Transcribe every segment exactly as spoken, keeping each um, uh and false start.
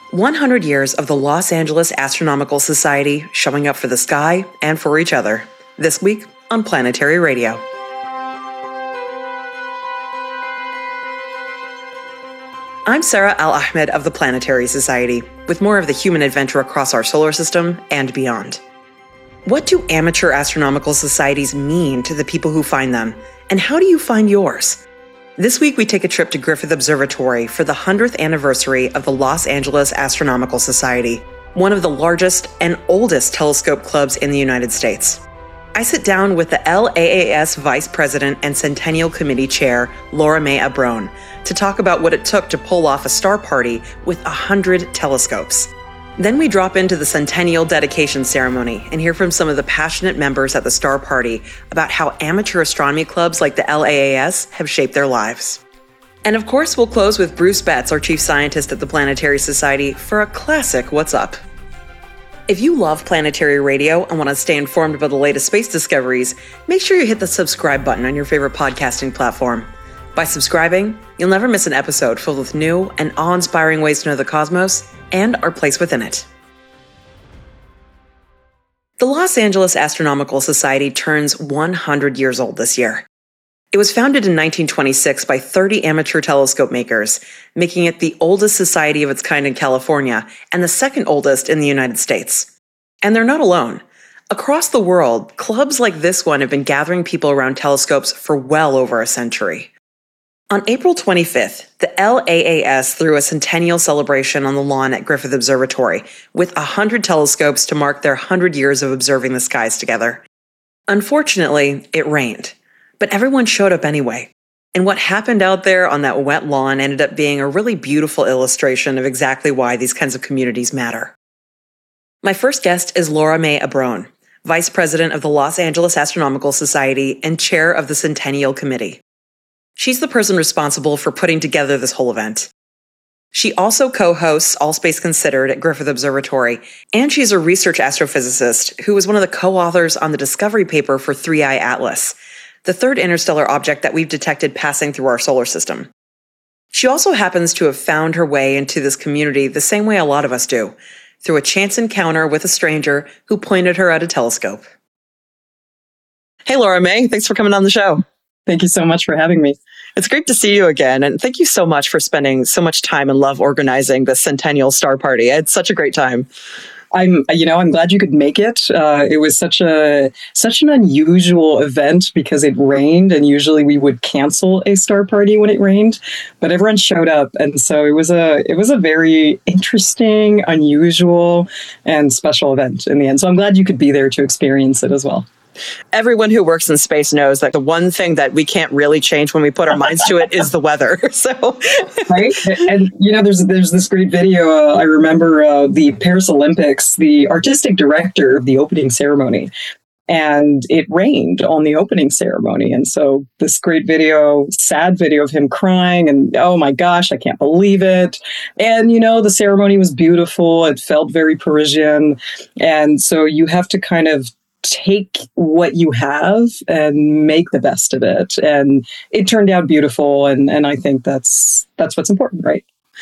one hundred years of the Los Angeles Astronomical Society showing up for the sky and for each other. This week on Planetary Radio. I'm Sarah Al-Ahmed of the Planetary Society, with more of the human adventure across our solar system and beyond. What do amateur astronomical societies mean to the people who find them, and how do you find yours? This week we take a trip to Griffith Observatory for the hundredth anniversary of the Los Angeles Astronomical Society, one of the largest and oldest telescope clubs in the United States. I sit down with the L A A S Vice President and Centennial Committee Chair, Laura May Abrone, to talk about what it took to pull off a star party with one hundred telescopes. Then we drop into the Centennial Dedication Ceremony and hear from some of the passionate members at the star party about how amateur astronomy clubs like the L A A S have shaped their lives. And of course, we'll close with Bruce Betts, our Chief Scientist at the Planetary Society, for a classic What's Up? If you love Planetary Radio and want to stay informed about the latest space discoveries, make sure you hit the subscribe button on your favorite podcasting platform. By subscribing, you'll never miss an episode filled with new and awe-inspiring ways to know the cosmos and our place within it. The Los Angeles Astronomical Society turns one hundred years old this year. It was founded in nineteen twenty-six by thirty amateur telescope makers, making it the oldest society of its kind in California and the second oldest in the United States. And they're not alone. Across the world, clubs like this one have been gathering people around telescopes for well over a century. On April twenty-fifth, the L A A S threw a centennial celebration on the lawn at Griffith Observatory with one hundred telescopes to mark their one hundred years of observing the skies together. Unfortunately, it rained, but everyone showed up anyway. And what happened out there on that wet lawn ended up being a really beautiful illustration of exactly why these kinds of communities matter. My first guest is Laura May Abrone, Vice President of the Los Angeles Astronomical Society and Chair of the Centennial Committee. She's the person responsible for putting together this whole event. She also co-hosts All Space Considered at Griffith Observatory, and she's a research astrophysicist who was one of the co-authors on the discovery paper for three I Atlas, the third interstellar object that we've detected passing through our solar system. She also happens to have found her way into this community the same way a lot of us do, through a chance encounter with a stranger who pointed her at a telescope. Hey, Laura May, thanks for coming on the show. Thank you so much for having me. It's great to see you again. And thank you so much for spending so much time and love organizing the Centennial Star Party. It's such a great time. I'm, you know, I'm glad you could make it. Uh, it was such a such an unusual event because it rained, and usually we would cancel a star party when it rained, but everyone showed up, and so it was a it was a very interesting, unusual, and special event in the end. So I'm glad you could be there to experience it as well. Everyone who works in space knows that the one thing that we can't really change when we put our minds to it is the weather. So, right. And, you know, there's there's this great video. Uh, I remember uh, the Paris Olympics, the artistic director of the opening ceremony, and it rained on the opening ceremony. And so this great video, sad video of him crying and, oh my gosh, I can't believe it. And, you know, the ceremony was beautiful. It felt very Parisian. And so you have to kind of take what you have and make the best of it. And it turned out beautiful. And, and I think that's that's what's important, right?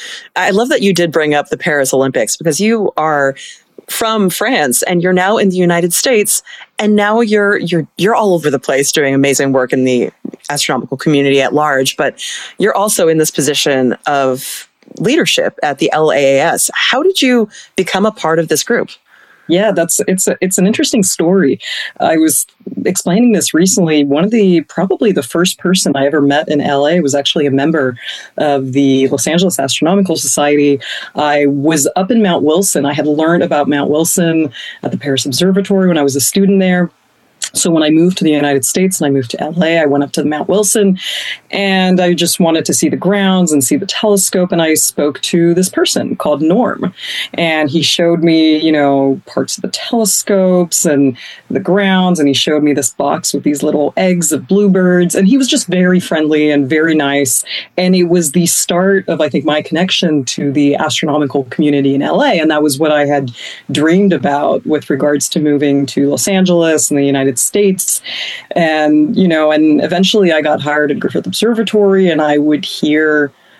I love that you did bring up the Paris Olympics because you are from France and you're now in the United States. And now you're you're you're all over the place doing amazing work in the astronomical community at large. But you're also in this position of leadership at the L A A S. How did you become a part of this group? Yeah, that's it's a, it's an interesting story. I was explaining this recently. One of the probably the first person I ever met in L A was actually a member of the Los Angeles Astronomical Society. I was up in Mount Wilson. I had learned about Mount Wilson at the Paris Observatory when I was a student there. So when I moved to the United States and I moved to L A, I went up to Mount Wilson and I just wanted to see the grounds and see the telescope. And I spoke to this person called Norm, and he showed me, you know, parts of the telescopes and the grounds. And he showed me this box with these little eggs of bluebirds. And he was just very friendly and very nice. And it was the start of, I think, my connection to the astronomical community in L A. And that was what I had dreamed about with regards to moving to Los Angeles and the United States. And, you know, and eventually I got hired at Griffith Observatory, and I would hear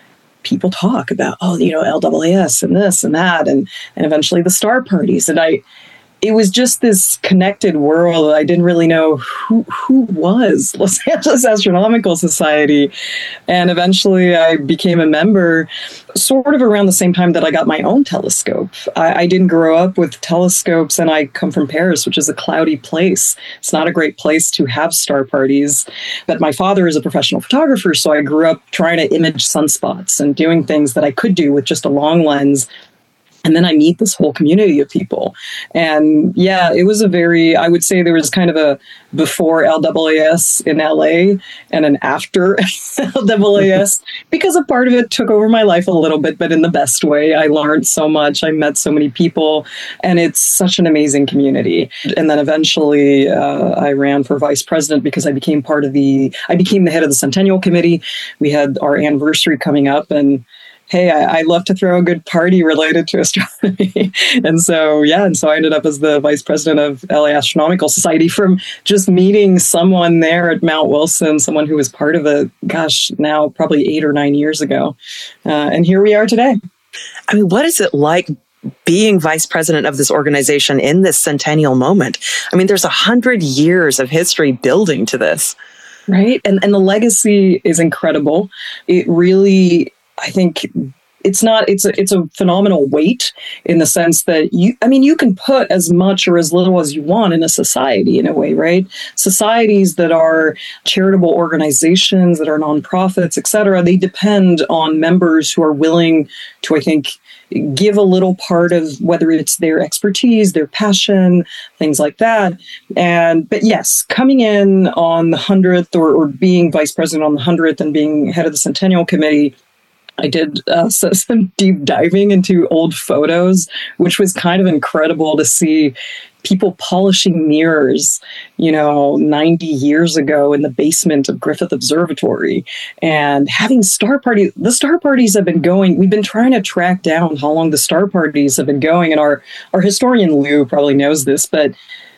people talk about, oh, you know, L A A S and this and that, and and eventually the star parties. And I, it was just this connected world. I didn't really know who who was Los Angeles Astronomical Society. And eventually I became a member sort of around the same time that I got my own telescope. I, I didn't grow up with telescopes, and I come from Paris, which is a cloudy place. It's not a great place to have star parties. But my father is a professional photographer, so I grew up trying to image sunspots and doing things that I could do with just a long lens. And then I meet this whole community of people. And yeah, it was a very, I would say there was kind of a before L A A S in L A and an after L A A S, because a part of it took over my life a little bit, but in the best way. I learned so much. I met so many people, and it's such an amazing community. And then eventually uh, I ran for vice president because I became part of the, I became the head of the Centennial Committee. We had our anniversary coming up, and hey, I, I love to throw a good party related to astronomy. And so, yeah, and so I ended up as the vice president of L A Astronomical Society from just meeting someone there at Mount Wilson, someone who was part of it, gosh, now probably eight or nine years ago. Uh, and here we are today. I mean, what is it like being vice president of this organization in this centennial moment? I mean, there's a hundred years of history building to this. Right. And, and the legacy is incredible. It really, I think it's not, it's a, it's a phenomenal weight in the sense that you, I mean, you can put as much or as little as you want in a society in a way, right? Societies that are charitable organizations, that are nonprofits, et cetera, they depend on members who are willing to, I think, give a little part of whether it's their expertise, their passion, things like that. And, but yes, coming in on the hundredth or, or being vice president on the hundredth and being head of the Centennial Committee, I did uh, some deep diving into old photos, which was kind of incredible to see people polishing mirrors, you know, ninety years ago in the basement of Griffith Observatory, and having star parties. The star parties have been going. We've been trying to track down how long the star parties have been going. And our, our historian Lou probably knows this, but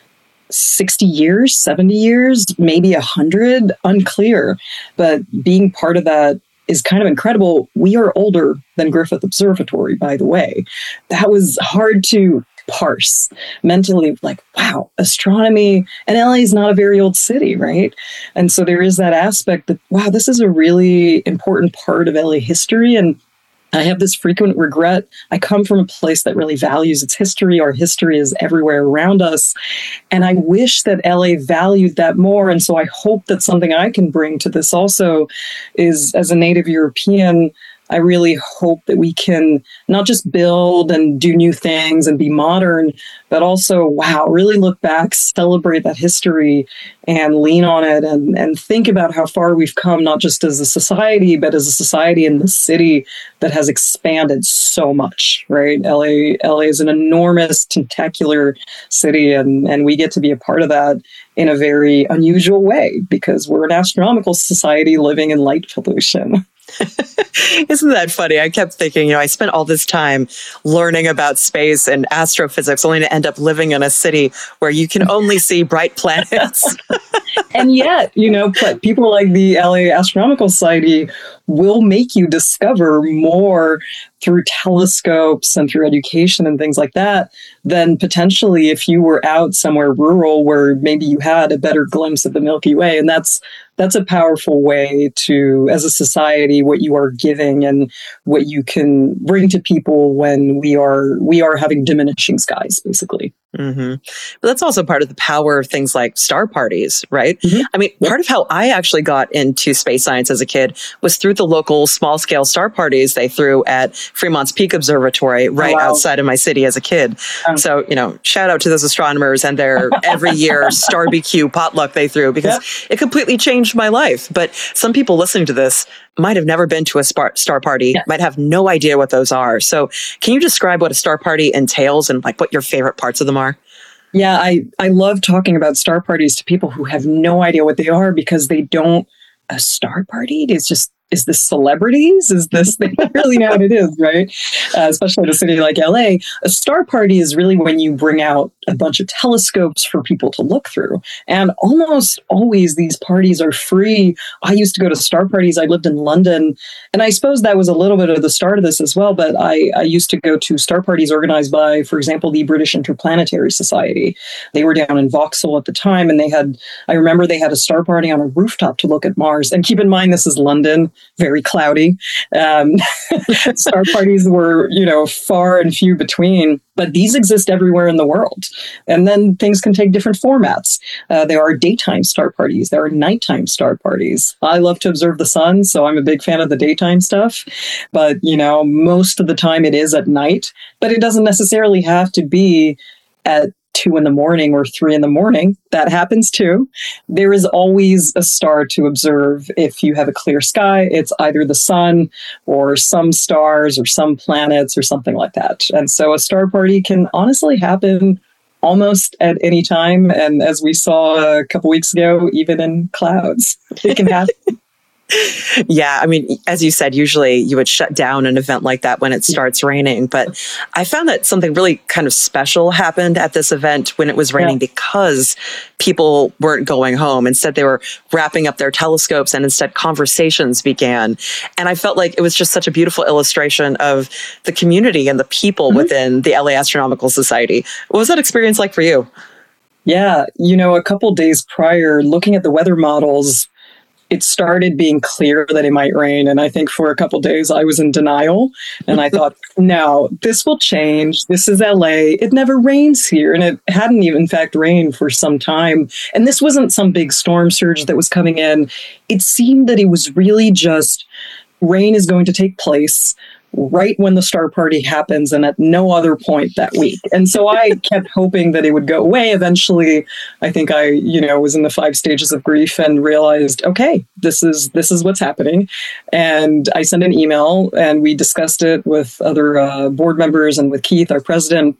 sixty years, seventy years, maybe one hundred, unclear. But being part of that is kind of incredible. We are older than Griffith Observatory, by the way. That was hard to parse mentally, like, wow, astronomy, and L A is not a very old city, right? And so there is that aspect that, wow, this is a really important part of L A history. And I have this frequent regret. I come from a place that really values its history. Our history is everywhere around us. And I wish that L A valued that more. And so I hope that something I can bring to this also is, as a native European, I really hope that we can not just build and do new things and be modern, but also, wow, really look back, celebrate that history and lean on it, and, and think about how far we've come, not just as a society, but as a society in the city that has expanded so much, right? L A, L A is an enormous, tentacular city, and, and we get to be a part of that in a very unusual way because we're an astronomical society living in light pollution. Isn't that funny? I kept thinking, you know, I spent all this time learning about space and astrophysics only to end up living in a city where you can only see bright planets. And yet, you know, but people like the L A Astronomical Society will make you discover more through telescopes and through education and things like that than potentially if you were out somewhere rural where maybe you had a better glimpse of the Milky Way. And that's that's a powerful way to, as a society, what you are giving and what you can bring to people when we are we are having diminishing skies, basically. Mm-hmm. But that's also part of the power of things like star parties, right? Mm-hmm. I mean, Yep. part of how I actually got into space science as a kid was through the local small scale star parties they threw at Fremont's Peak Observatory right wow. outside of my city as a kid. Um, So, you know, shout out to those astronomers and their every year Starbecue potluck they threw because Yep. it completely changed my life. But some people listening to this might have never been to a spar- star party, Yeah. might have no idea what those are. So can you describe what a star party entails and like what your favorite parts of them are? Yeah, I, I love talking about star parties to people who have no idea what they are because they don't, a star party is just is this celebrities? Is this, they don't really know what it is, right? Uh, especially in a city like L A. A star party is really when you bring out a bunch of telescopes for people to look through. And almost always these parties are free. I used to go to star parties. I lived in London. And I suppose that was a little bit of the start of this as well. But I, I used to go to star parties organized by, for example, the British Interplanetary Society. They were down in Vauxhall at the time. And they had, I remember they had a star party on a rooftop to look at Mars. And keep in mind, this is London. Very cloudy. Um, star parties were, you know, far and few between, but these exist everywhere in the world. And then things can take different formats. Uh, there are daytime star parties. There are nighttime star parties. I love to observe the sun, so I'm a big fan of the daytime stuff. But, you know, most of the time it is at night, but it doesn't necessarily have to be at two in the morning or three in the morning. That happens too. There is always a star to observe. If you have a clear sky, it's either the sun or some stars or some planets or something like that. And so a star party can honestly happen almost at any time. And as we saw a couple weeks ago, even in clouds, it can happen. Yeah, I mean, as you said, usually you would shut down an event like that when it starts raining. But I found that something really kind of special happened at this event when it was raining yeah. because people weren't going home. Instead, they were wrapping up their telescopes and instead conversations began. And I felt like it was just such a beautiful illustration of the community and the people mm-hmm. within the L A Astronomical Society. What was that experience like for you? Yeah, you know, a couple days prior, looking at the weather models, it started being clear that it might rain. And I think for a couple days I was in denial. And I thought, no, this will change. This is L A. It never rains here. And it hadn't even, in fact, rained for some time. And this wasn't some big storm surge that was coming in. It seemed that it was really just rain is going to take place right when the star party happens and at no other point that week. And so I kept hoping that it would go away. Eventually, I think I, you know, was in the five stages of grief and realized, okay, this is this is what's happening. And I sent an email and we discussed it with other uh, board members and with Keith, our president.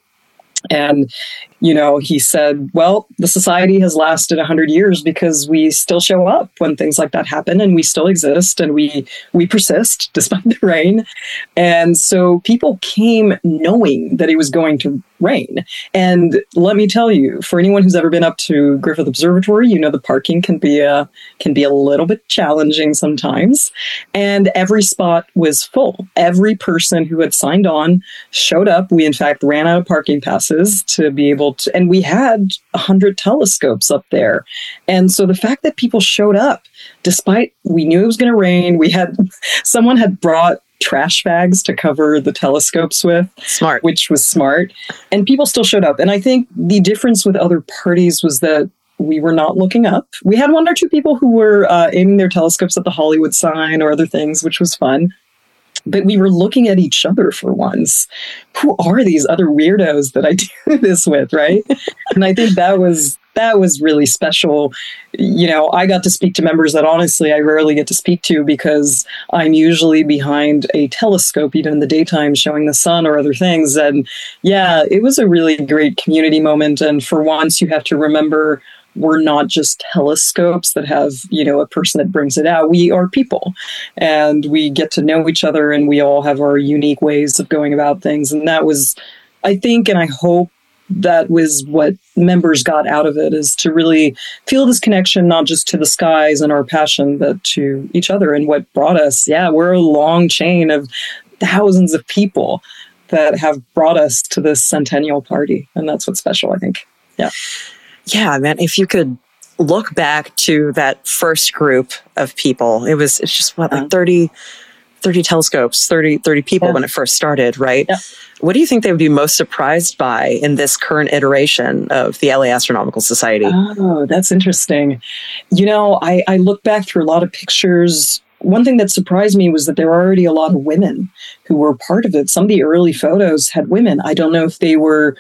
And, you know, he said, well, the society has lasted one hundred years because we still show up when things like that happen and we still exist and we we persist despite the rain. And so people came knowing that it was going to rain. And let me tell you, for anyone who's ever been up to Griffith Observatory, you know the parking can be a can be a little bit challenging sometimes. And every spot was full. Every person who had signed on showed up. We, in fact, ran out of parking passes to be able to, and we had one hundred telescopes up there. And so the fact that people showed up, despite we knew it was going to rain, we had, someone had brought trash bags to cover the telescopes with. Smart. Which was smart. And people still showed up. And I think the difference with other parties was that we were not looking up. We had one or two people who were uh, aiming their telescopes at the Hollywood sign or other things, which was fun. But we were looking at each other for once. Who are these other weirdos that I do this with, right? And I think that was that was really special. You know, I got to speak to members that honestly I rarely get to speak to because I'm usually behind a telescope, even in the daytime, showing the sun or other things. And yeah, it was a really great community moment. And for once, you have to remember we're not just telescopes that have, you know, a person that brings it out. We are people and we get to know each other and we all have our unique ways of going about things. And that was, I think, and I hope that was what members got out of it, is to really feel this connection, not just to the skies and our passion, but to each other and what brought us. Yeah, we're a long chain of thousands of people that have brought us to this centennial party. And that's what's special, I think. Yeah. Yeah, man, if you could look back to that first group of people, it was, it's just what, like thirty, thirty telescopes, thirty, thirty people yeah. when it first started, right? Yeah. What do you think they would be most surprised by in this current iteration of the L A Astronomical Society? Oh, that's interesting. You know, I, I look back through a lot of pictures. One thing that surprised me was that there were already a lot of women who were part of it. Some of the early photos had women. I don't know if they were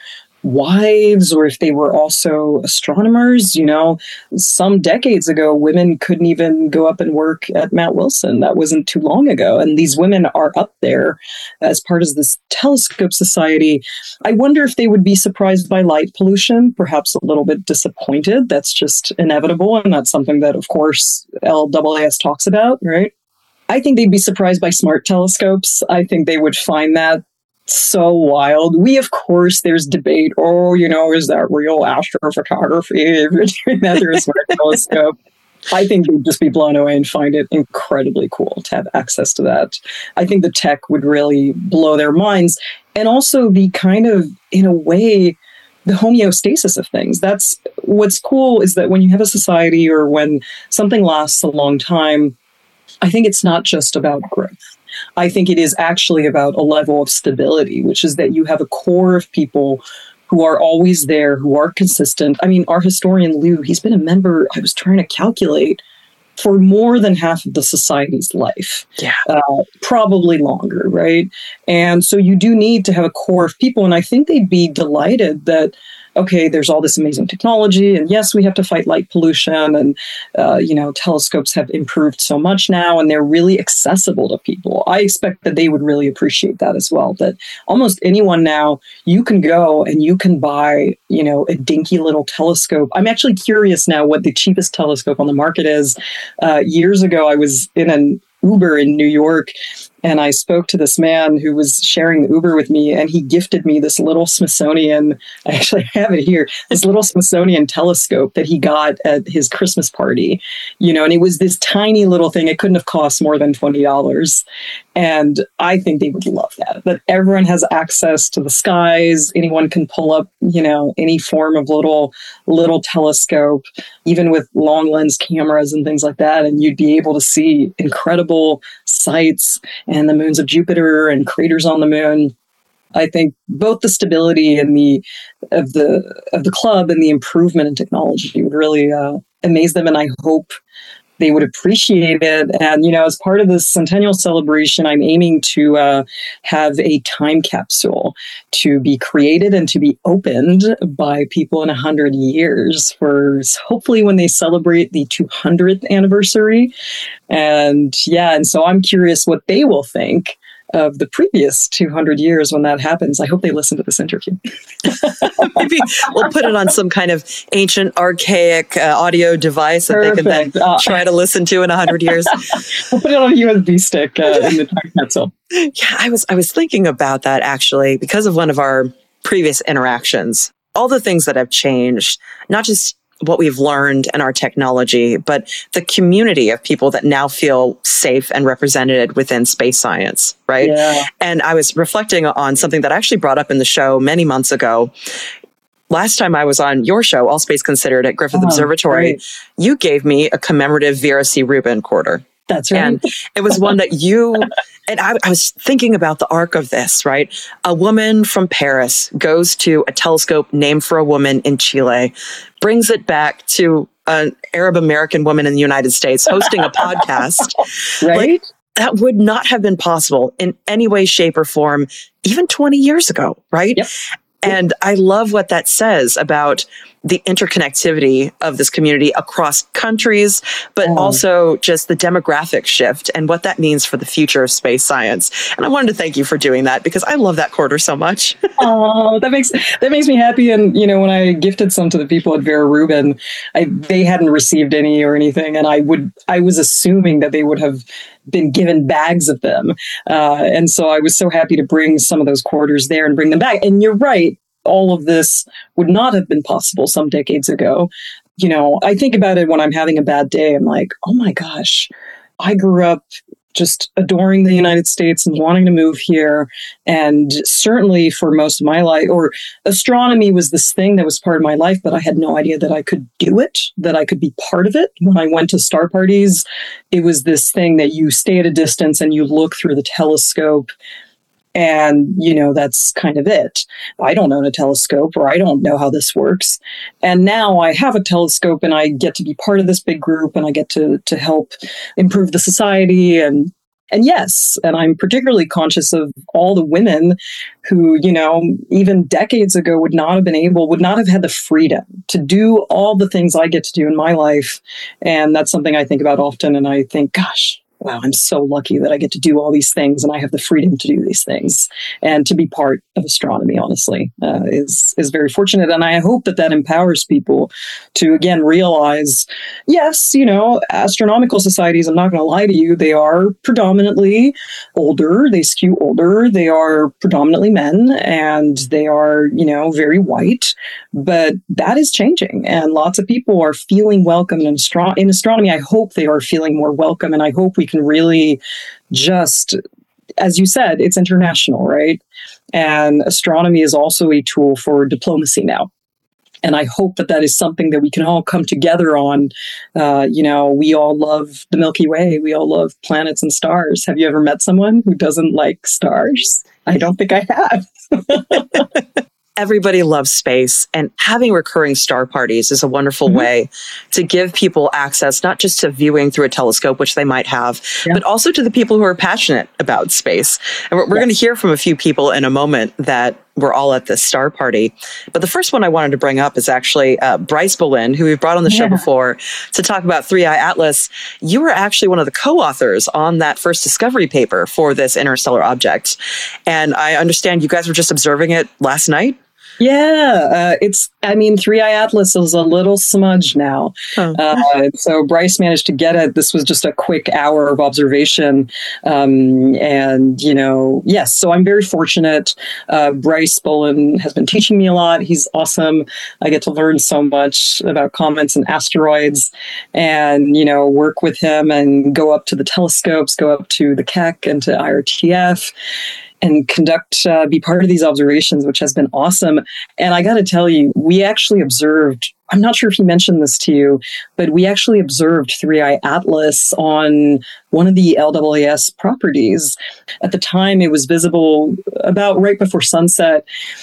wives or if they were also astronomers. You know, some decades ago, women couldn't even go up and work at Mount Wilson. That wasn't too long ago. And these women are up there as part of this telescope society. I wonder if they would be surprised by light pollution, perhaps a little bit disappointed. That's just inevitable. And that's something that, of course, L A A S talks about, right? I think they'd be surprised by smart telescopes. I think they would find that so wild. We, of course, there's debate. Oh, you know, is that real astrophotography if you're doing that through a smart telescope? I think they'd just be blown away and find it incredibly cool to have access to that. I think the tech would really blow their minds. And also the kind of, in a way, the homeostasis of things. That's what's cool, is that when you have a society or when something lasts a long time, I think it's not just about growth. I think it is actually about a level of stability, which is that you have a core of people who are always there, who are consistent. I mean, our historian Lou, he's been a member, I was trying to calculate, for more than half of the society's life. Yeah. Uh, probably longer, right? And so you do need to have a core of people. And I think they'd be delighted that, okay, there's all this amazing technology. And yes, we have to fight light pollution. And, uh, you know, telescopes have improved so much now, and they're really accessible to people. I expect that they would really appreciate that as well, that almost anyone now, you can go and you can buy, you know, a dinky little telescope. I'm actually curious now what the cheapest telescope on the market is. Uh, years ago, I was in an Uber in New York, and I spoke to this man who was sharing the Uber with me, and he gifted me this little Smithsonian, I actually have it here, this little Smithsonian telescope that he got at his Christmas party, you know, and it was this tiny little thing. It couldn't have cost more than twenty dollars. And I think they would love that, that everyone has access to the skies. Anyone can pull up, you know, any form of little, little telescope, even with long lens cameras and things like that. And you'd be able to see incredible sights and the moons of Jupiter and craters on the moon. I think both the stability and the of the of the club and the improvement in technology would really uh, amaze them, and I hope they would appreciate it. And, you know, as part of this centennial celebration, I'm aiming to uh, have a time capsule to be created and to be opened by people in one hundred years for hopefully when they celebrate the two hundredth anniversary. And yeah, and so I'm curious what they will think of the previous two hundred years when that happens. I hope they listen to this interview. Maybe we'll put it on some kind of ancient, archaic uh, audio device that Perfect. they can then uh, try to listen to in a hundred years. We'll put it on a U S B stick uh, in the time capsule. Yeah, I was I was thinking about that actually because of one of our previous interactions. All the things that have changed, not just what we've learned and our technology, but the community of people that now feel safe and represented within space science, right? Yeah. And I was reflecting on something that I actually brought up in the show many months ago. Last time I was on your show, All Space Considered at Griffith Oh, Observatory, great. You gave me a commemorative Vera C. Rubin quarter. That's right. And it was one that you, and I, I was thinking about the arc of this, right? A woman from Paris goes to a telescope named for a woman in Chile, brings it back to an Arab American woman in the United States hosting a podcast. Right? Like, that would not have been possible in any way, shape, or form, even twenty years ago, right? Yep. And I love what that says about the interconnectivity of this community across countries, but Oh. also just the demographic shift and what that means for the future of space science. And I wanted to thank you for doing that because I love that quarter so much. Oh, that makes that makes me happy. And you know, when I gifted some to the people at Vera Rubin, I, they hadn't received any or anything, and I would I was assuming that they would have been given bags of them, uh, and so I was so happy to bring some of those quarters there and bring them back. And you're right, all of this would not have been possible some decades ago. You know, I think about it when I'm having a bad day. I'm like, oh my gosh, I grew up just adoring the United States and wanting to move here. And certainly for most of my life, or astronomy was this thing that was part of my life, but I had no idea that I could do it, that I could be part of it. When I went to star parties, it was this thing that you stay at a distance and you look through the telescope. And, you know, that's kind of it. I don't own a telescope, or I don't know how this works. And now I have a telescope and I get to be part of this big group, and I get to to help improve the society. And and yes, and I'm particularly conscious of all the women who, you know, even decades ago would not have been able, would not have had the freedom to do all the things I get to do in my life. And that's something I think about often. And I think, gosh, wow, I'm so lucky that I get to do all these things and I have the freedom to do these things. And to be part of astronomy, honestly, uh, is, is very fortunate. And I hope that that empowers people to, again, realize, yes, you know, astronomical societies, I'm not going to lie to you, they are predominantly older, they skew older, they are predominantly men, and they are, you know, very white. But that is changing. And lots of people are feeling welcome in, astro- in astronomy. I hope they are feeling more welcome. And I hope we can really just, as you said, it's international, right? And astronomy is also a tool for diplomacy now. And I hope that that is something that we can all come together on. Uh, you know, we all love the Milky Way. We all love planets and stars. Have you ever met someone who doesn't like stars? I don't think I have. Everybody loves space, and having recurring star parties is a wonderful mm-hmm. way to give people access, not just to viewing through a telescope, which they might have, yeah. but also to the people who are passionate about space. And we're, we're yes. going to hear from a few people in a moment that we're all at this star party. But the first one I wanted to bring up is actually uh, Bryce Bolin, who we've brought on the yeah. show before to talk about three I Atlas. You were actually one of the co-authors on that first discovery paper for this interstellar object. And I understand you guys were just observing it last night. Yeah, uh, it's, I mean, three I Atlas is a little smudge now. Oh. Uh, so Bryce managed to get it. This was just a quick hour of observation. Um, and, you know, yes, so I'm very fortunate. Uh, Bryce Bolin has been teaching me a lot. He's awesome. I get to learn so much about comets and asteroids and, you know, work with him and go up to the telescopes, go up to the Keck and to I R T F. And conduct, uh, be part of these observations, which has been awesome. And I got to tell you, we actually observed, I'm not sure if he mentioned this to you, but we actually observed three I Atlas on one of the L W S properties. At the time, it was visible about right before sunset.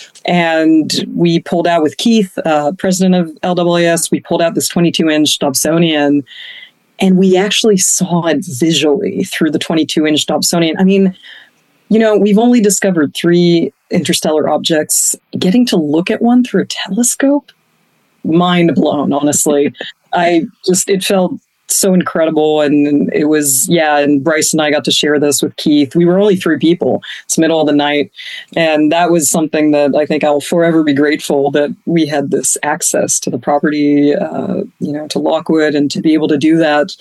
And we pulled out with Keith, uh, president of L W S, we pulled out this twenty-two inch Dobsonian. And we actually saw it visually through the twenty-two inch Dobsonian. I mean, you know, we've only discovered three interstellar objects. Getting to look at one through a telescope, mind blown, honestly. I just, it felt so incredible. And it was, yeah, and Bryce and I got to share this with Keith. We were only three people. It's middle of the night. And that was something that I think I'll forever be grateful that we had this access to the property, uh, you know, to Lockwood, and to be able to do that.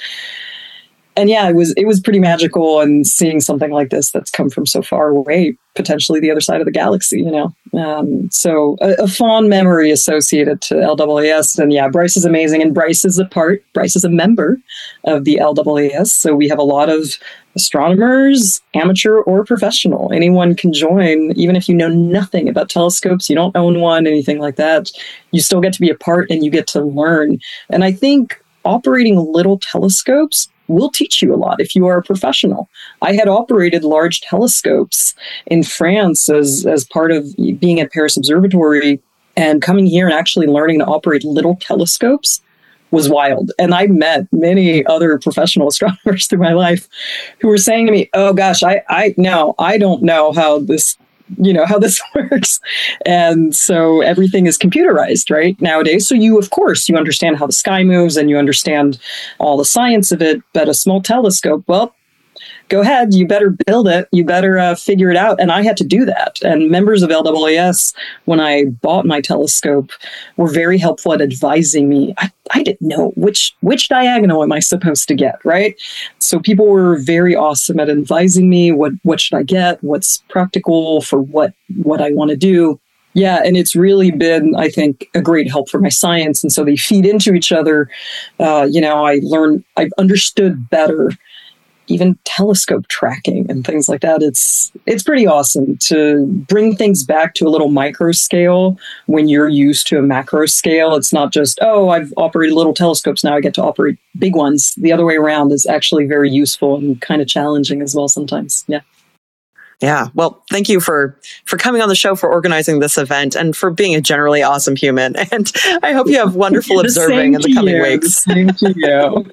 And yeah, it was it was pretty magical, and seeing something like this that's come from so far away, potentially the other side of the galaxy, you know. Um, so a, a fond memory associated to L W S. And yeah, Bryce is amazing. And Bryce is a part, Bryce is a member of the L W S. So we have a lot of astronomers, amateur or professional. Anyone can join, even if you know nothing about telescopes, you don't own one, anything like that. You still get to be a part, and you get to learn. And I think operating little telescopes will teach you a lot if you are a professional. I had operated large telescopes in France as, as part of being at Paris Observatory, and coming here and actually learning to operate little telescopes was wild. And I met many other professional astronomers through my life who were saying to me, oh gosh, I, I no, I don't know how this you know, how this works. And so everything is computerized, right, nowadays. So you, of course, you understand how the sky moves and you understand all the science of it, but a small telescope, well, go ahead, you better build it, you better uh, figure it out. And I had to do that. And members of L W S, when I bought my telescope, were very helpful at advising me. I, I didn't know which which diagonal am I supposed to get, right? So people were very awesome at advising me, what what should I get, what's practical for what what I want to do. Yeah, and it's really been, I think, a great help for my science. And so they feed into each other. Uh, you know, I learned, I've understood better even telescope tracking and things like that. It's it's pretty awesome to bring things back to a little micro scale when you're used to a macro scale. It's not just, oh, I've operated little telescopes, now I get to operate big ones. The other way around is actually very useful and kind of challenging as well sometimes. Yeah. Yeah. Well, thank you for, for coming on the show, for organizing this event, and for being a generally awesome human. And I hope you have wonderful observing in the coming you. weeks. The same to you.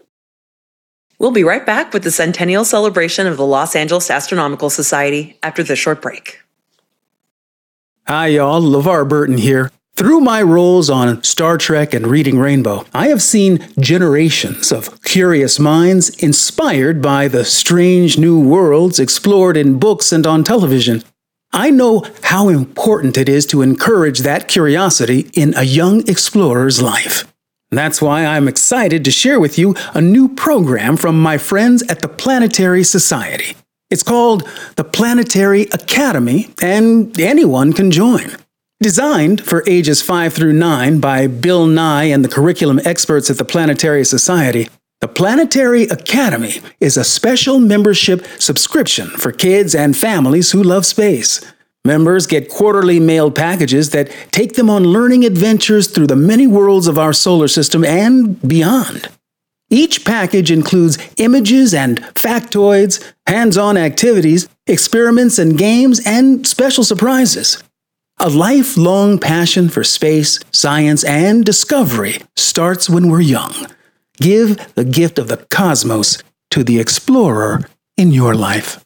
We'll be right back with the centennial celebration of the Los Angeles Astronomical Society after this short break. Hi, y'all. LeVar Burton here. Through my roles on Star Trek and Reading Rainbow, I have seen generations of curious minds inspired by the strange new worlds explored in books and on television. I know how important it is to encourage that curiosity in a young explorer's life. That's why I'm excited to share with you a new program from my friends at the Planetary Society. It's called the Planetary Academy, and anyone can join. Designed for ages five through nine by Bill Nye and the curriculum experts at the Planetary Society, the Planetary Academy is a special membership subscription for kids and families who love space. Members get quarterly mailed packages that take them on learning adventures through the many worlds of our solar system and beyond. Each package includes images and factoids, hands-on activities, experiments and games, and special surprises. A lifelong passion for space, science, and discovery starts when we're young. Give the gift of the cosmos to the explorer in your life.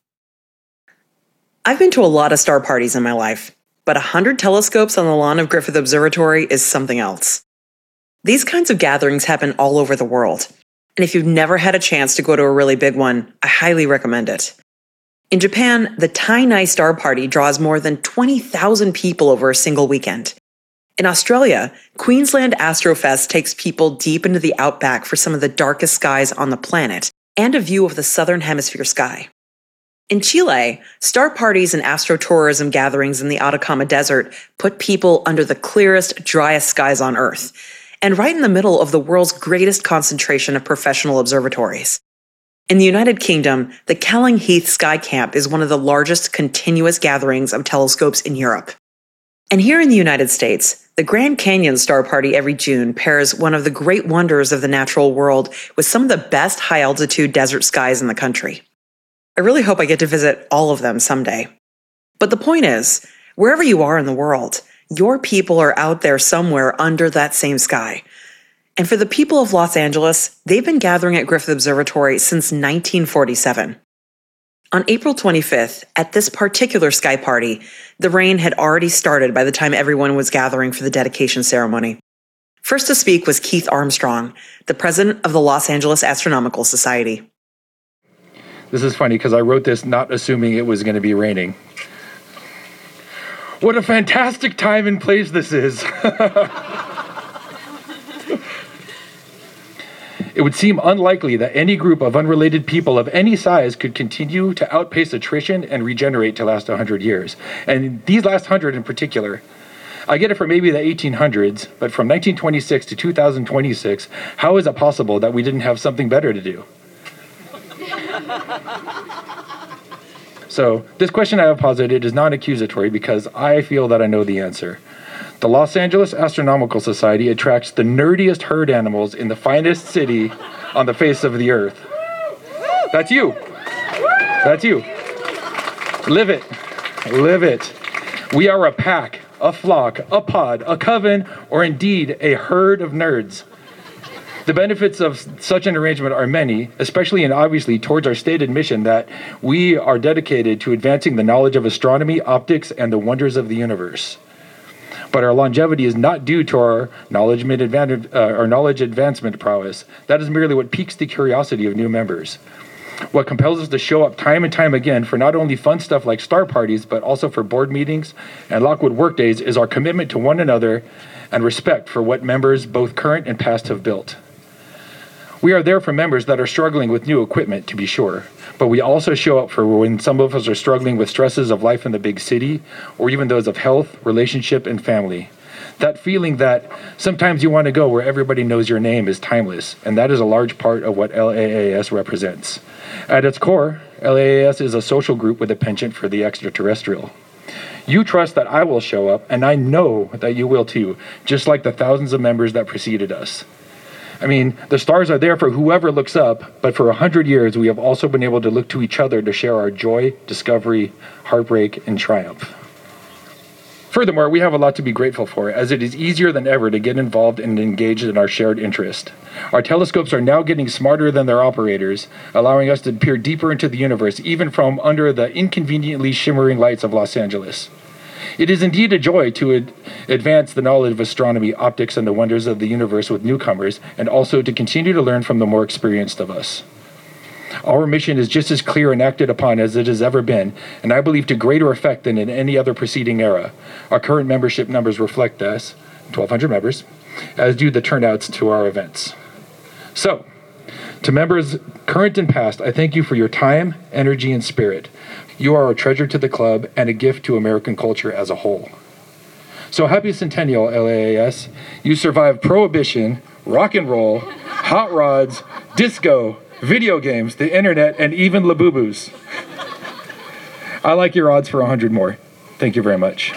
I've been to a lot of star parties in my life, but one hundred telescopes on the lawn of Griffith Observatory is something else. These kinds of gatherings happen all over the world, and if you've never had a chance to go to a really big one, I highly recommend it. In Japan, the Tainai Star Party draws more than twenty thousand people over a single weekend. In Australia, Queensland Astrofest takes people deep into the outback for some of the darkest skies on the planet and a view of the southern hemisphere sky. In Chile, star parties and astrotourism gatherings in the Atacama Desert put people under the clearest, driest skies on Earth, and right in the middle of the world's greatest concentration of professional observatories. In the United Kingdom, the Kelling Heath Sky Camp is one of the largest continuous gatherings of telescopes in Europe. And here in the United States, the Grand Canyon Star Party every June pairs one of the great wonders of the natural world with some of the best high-altitude desert skies in the country. I really hope I get to visit all of them someday. But the point is, wherever you are in the world, your people are out there somewhere under that same sky. And for the people of Los Angeles, they've been gathering at Griffith Observatory since nineteen forty-seven. On April twenty-fifth, at this particular sky party, the rain had already started by the time everyone was gathering for the dedication ceremony. First to speak was Keith Armstrong, the president of the Los Angeles Astronomical Society. This is funny because I wrote this not assuming it was going to be raining. What a fantastic time and place this is. It would seem unlikely that any group of unrelated people of any size could continue to outpace attrition and regenerate to last one hundred years. And these last one hundred in particular. I get it for maybe the eighteen hundreds, but from nineteen twenty-six to two thousand twenty-six, how is it possible that we didn't have something better to do? So this question I have posited is non-accusatory because I feel that I know the answer. The Los Angeles Astronomical Society attracts the nerdiest herd animals in the finest city on the face of the earth. That's you. That's you. Live it. Live it. We are a pack, a flock, a pod, a coven, or indeed a herd of nerds. The benefits of such an arrangement are many, especially and obviously towards our stated mission that we are dedicated to advancing the knowledge of astronomy, optics, and the wonders of the universe. But our longevity is not due to our knowledge, advan- uh, our knowledge advancement prowess. That is merely what piques the curiosity of new members. What compels us to show up time and time again for not only fun stuff like star parties, but also for board meetings and Lockwood workdays is our commitment to one another and respect for what members, both current and past, have built. We are there for members that are struggling with new equipment, to be sure, but we also show up for when some of us are struggling with stresses of life in the big city, or even those of health, relationship, and family. That feeling that sometimes you want to go where everybody knows your name is timeless, and that is a large part of what L A A S represents. At its core, L A A S is a social group with a penchant for the extraterrestrial. You trust that I will show up, and I know that you will too, just like the thousands of members that preceded us. I mean, the stars are there for whoever looks up, but for a hundred years we have also been able to look to each other to share our joy, discovery, heartbreak, and triumph. Furthermore, we have a lot to be grateful for, as it is easier than ever to get involved and engaged in our shared interest. Our telescopes are now getting smarter than their operators, allowing us to peer deeper into the universe, even from under the inconveniently shimmering lights of Los Angeles. It is indeed a joy to ad- advance the knowledge of astronomy, optics, and the wonders of the universe with newcomers, and also to continue to learn from the more experienced of us. Our mission is just as clear and acted upon as it has ever been, and I believe to greater effect than in any other preceding era. Our current membership numbers reflect this, twelve hundred members, as do the turnouts to our events. So, to members current and past, I thank you for your time, energy, and spirit. You are a treasure to the club and a gift to American culture as a whole. So happy centennial, L A A S. You survived Prohibition, rock and roll, hot rods, disco, video games, the internet, and even Labubus. I like your odds for one hundred more. Thank you very much.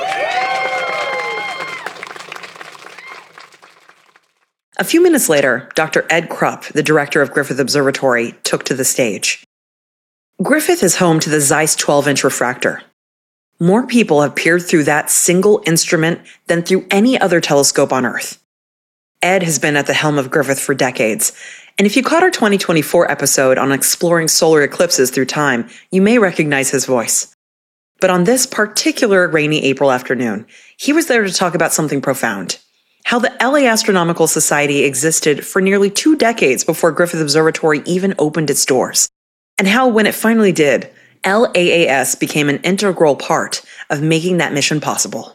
A few minutes later, Doctor Ed Krupp, the director of Griffith Observatory, took to the stage. Griffith is home to the Zeiss twelve-inch refractor. More people have peered through that single instrument than through any other telescope on Earth. Ed has been at the helm of Griffith for decades, and if you caught our twenty twenty-four episode on exploring solar eclipses through time, you may recognize his voice. But on this particular rainy April afternoon, he was there to talk about something profound. How the L A Astronomical Society existed for nearly two decades before Griffith Observatory even opened its doors. And how, when it finally did, L A A S became an integral part of making that mission possible.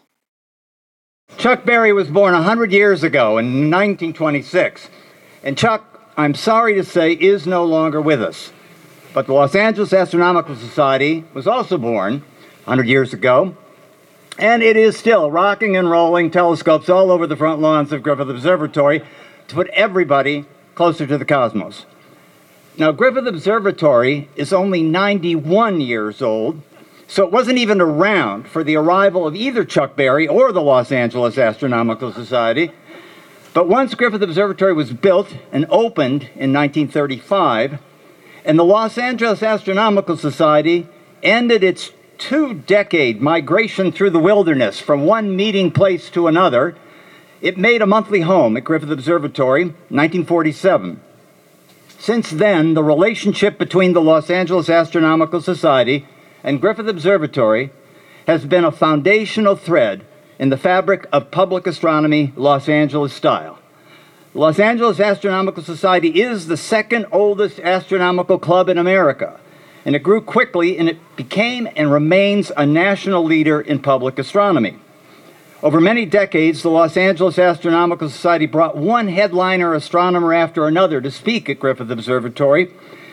Chuck Berry was born one hundred years ago in nineteen twenty-six. And Chuck, I'm sorry to say, is no longer with us. But the Los Angeles Astronomical Society was also born one hundred years ago. And it is still rocking and rolling telescopes all over the front lawns of Griffith Observatory to put everybody closer to the cosmos. Now, Griffith Observatory is only ninety-one years old, so it wasn't even around for the arrival of either Chuck Berry or the Los Angeles Astronomical Society. But once Griffith Observatory was built and opened in nineteen thirty-five, and the Los Angeles Astronomical Society ended its two-decade migration through the wilderness from one meeting place to another, it made a monthly home at Griffith Observatory, nineteen forty-seven. Since then, the relationship between the Los Angeles Astronomical Society and Griffith Observatory has been a foundational thread in the fabric of public astronomy Los Angeles style. The Los Angeles Astronomical Society is the second oldest astronomical club in America, and it grew quickly, and it became and remains a national leader in public astronomy. Over many decades, the Los Angeles Astronomical Society brought one headliner astronomer after another to speak at Griffith Observatory,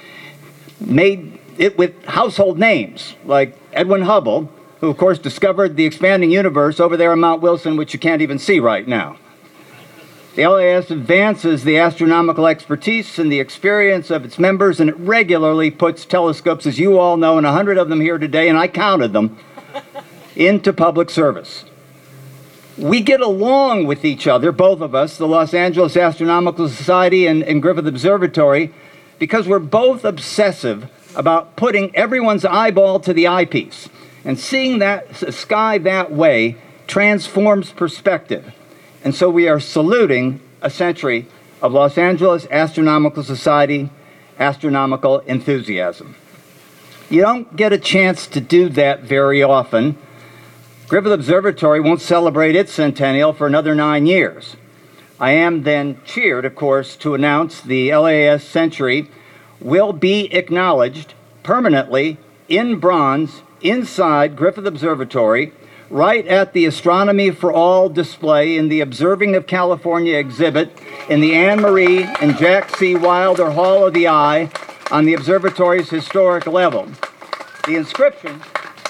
made it with household names like Edwin Hubble, who of course discovered the expanding universe over there in Mount Wilson, which you can't even see right now. The L A A S advances the astronomical expertise and the experience of its members, and it regularly puts telescopes, as you all know, and a hundred of them here today, and I counted them, into public service. We get along with each other, both of us, the Los Angeles Astronomical Society and, and Griffith Observatory, because we're both obsessive about putting everyone's eyeball to the eyepiece. And seeing that sky that way transforms perspective. And so we are saluting a century of Los Angeles Astronomical Society astronomical enthusiasm. You don't get a chance to do that very often. Griffith Observatory won't celebrate its centennial for another nine years. I am then cheered, of course, to announce the L A A S century will be acknowledged permanently in bronze inside Griffith Observatory, right at the Astronomy for All display in the Observing of California exhibit in the Anne Marie and Jack C. Wilder Hall of the Eye on the observatory's historic level. The inscription,